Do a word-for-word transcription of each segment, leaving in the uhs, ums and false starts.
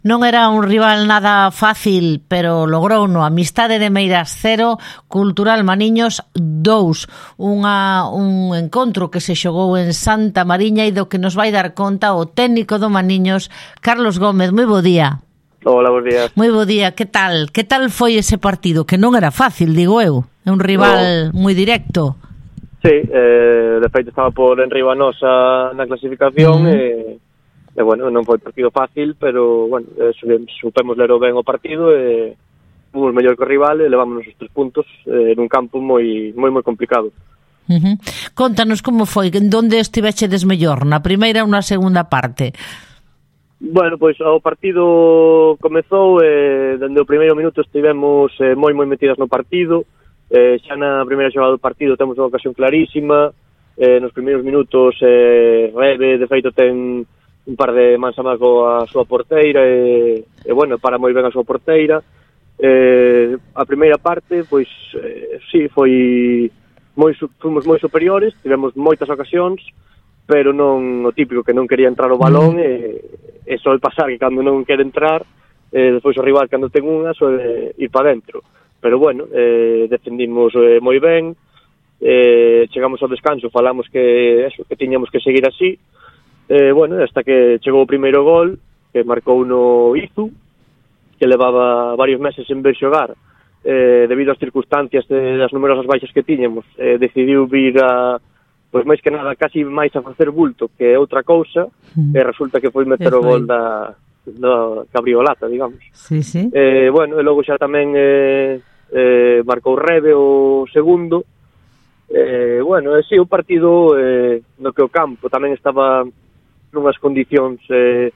Non era un rival nada fácil, pero logrouno. Amistade de Meiras cero, Cultural Maniños dous. Unha, un encontro que se xogou en Santa Mariña e do que nos vai dar conta o técnico do Maniños, Carlos Gómez. Moi bo día. Hola, bons días. Moi bo día, que tal? Que tal foi ese partido? Que non era fácil, digo eu. É un rival no. moi directo. Sí, eh, de feito estaba por enriba nosa na clasificación mm. e... E, bueno, non foi partido fácil, pero, bueno, eh, supemos ler ben o partido e fomos mellor que o rival e levámonos os tres puntos eh, nun campo moi moi moi complicado. Uh-huh. Contanos como foi, onde estivechedes mellor, na primeira ou na segunda parte? Bueno, pois o partido comezou e dende o primeiro minuto estivemos eh, moi moi metidas no partido. Eh, xa na primeira xogada do partido temos unha ocasión clarísima. Eh, nos primeiros minutos eh, Rebe, de feito, ten un par de mans a mago a súa porteira e, e bueno, para moi ben a súa porteira. Eh, a primeira parte, pois, eh, sí, foi moi, fomos moi superiores, tivemos moitas ocasións, pero non o típico que non quería entrar o balón e, e soe pasar que cando non quere entrar, eh, despois o rival cando ten unha soe ir para dentro. Pero bueno, eh, defendimos eh, moi ben, eh, chegamos ao descanso, falamos que eso, que tiñamos que seguir así. Eh, bueno, hasta que chegou o primeiro gol, que marcou no Izu, que levaba varios meses en ver xogar, eh, debido ás circunstancias de, das numerosas baixas que tiñamos, eh, decidiu vir a, pois máis que nada, casi máis a facer bulto que outra cousa, mm. e resulta que foi meter o gol da, da Cabriolata, digamos. Sí, sí. Eh, bueno, e logo xa tamén eh, eh, marcou Rebe o segundo. Eh, bueno, e si, o partido eh, no que o campo tamén estaba nunhas condicións eh,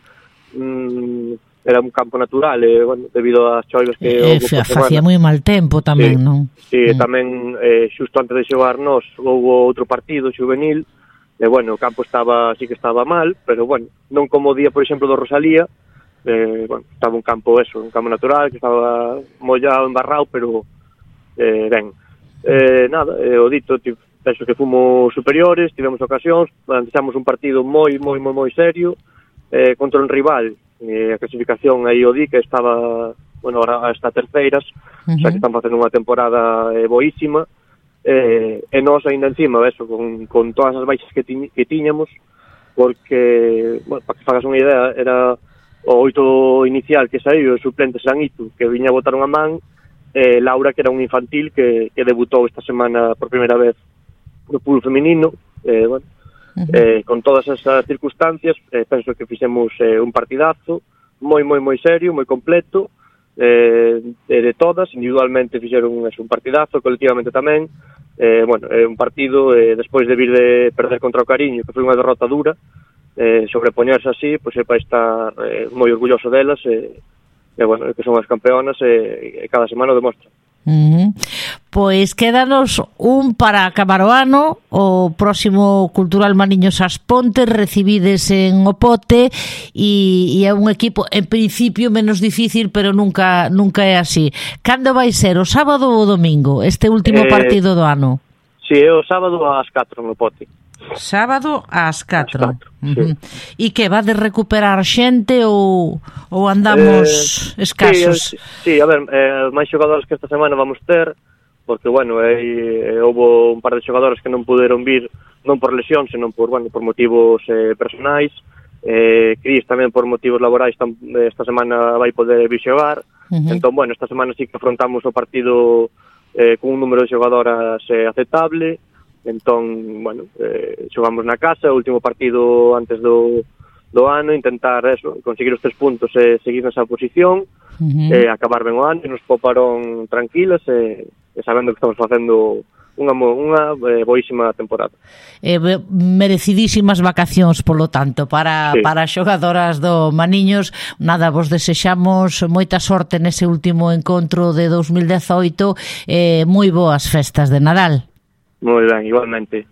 mm, era un campo natural e, bueno, debido ás choivas que eh, facía moi mal tempo tamén, sí, non? Si, sí, mm. tamén eh, xusto antes de xogar nós houve outro partido xuvenil e, bueno, o campo estaba, sí que estaba mal, pero, bueno, non como o día, por exemplo, do Rosalía, eh, bueno, estaba un campo, eso, un campo natural que estaba mollado, embarrado, pero eh, ben, eh, nada, eh, o dito, tipo, penso que fomos superiores, tivemos ocasións, lanzamos un partido moi, moi, moi, moi serio, eh, contra un rival, eh, a clasificación aí o di que estaba, bueno, ahora hasta terceiras, uh-huh. xa que están facendo unha temporada eh, boísima, eh, e nós ainda encima, eso, con, con todas as baixas que, ti, que tiñamos, porque, bueno, para que fagas unha idea, era o oito inicial que saiu, o suplente Sanito, que viña a botar unha man, eh, Laura, que era un infantil, que, que debutou esta semana por primeira vez no fútbol feminino, eh, bueno, uh-huh. eh, con todas esas circunstancias, eh, penso que fixemos eh, un partidazo, moi, moi, moi serio, moi completo, eh, de, de todas, individualmente fixeron eso, un partidazo, colectivamente tamén, eh, bueno, é eh, un partido, eh, despois de vir de perder contra o Cariño, que foi unha derrota dura, eh, sobrepoñerse así, pois é para estar eh, moi orgulloso delas, e eh, eh, bueno, que son as campeonas, e eh, cada semana o demostra. Uh-huh. Pois quédanos un para acabar o ano, o próximo Cultural Maniños As Pontes, recibides en Opote e, e é un equipo en principio menos difícil, pero nunca nunca é así. Cando vai ser, o sábado ou o domingo, este último eh, partido do ano? Si, é o sábado ás catro no Opote. Sábado ás catro. Uh-huh. Sí. E que vades recuperar xente ou, ou andamos eh, escasos? Sí, sí, a ver, eh, máis xogadores que esta semana vamos ter, porque, bueno, eh, houve un par de xogadores que non puderon vir, non por lesión, senón por, bueno, por motivos eh, personais. Eh, Cris tamén por motivos laborais tam, esta semana vai poder vir xogar. Uh-huh. Entón, bueno, esta semana sí que afrontamos o partido eh, con un número de xogadoras eh, aceptable. Entón, bueno, eh, xogamos na casa, o último partido antes do, do ano, intentar eso, conseguir os tres puntos e seguir nesa posición, uh-huh. e acabar ben o ano, e nos pouparon tranquilas e, e sabendo que estamos facendo unha, unha eh, boísima temporada. Eh, merecidísimas vacacións, polo tanto, para, sí. para as xogadoras do Maniños. Nada, vos desexamos moita sorte nese último encontro de dos mil dezaoito e eh, moi boas festas de Nadal. Moi ben, igualmente.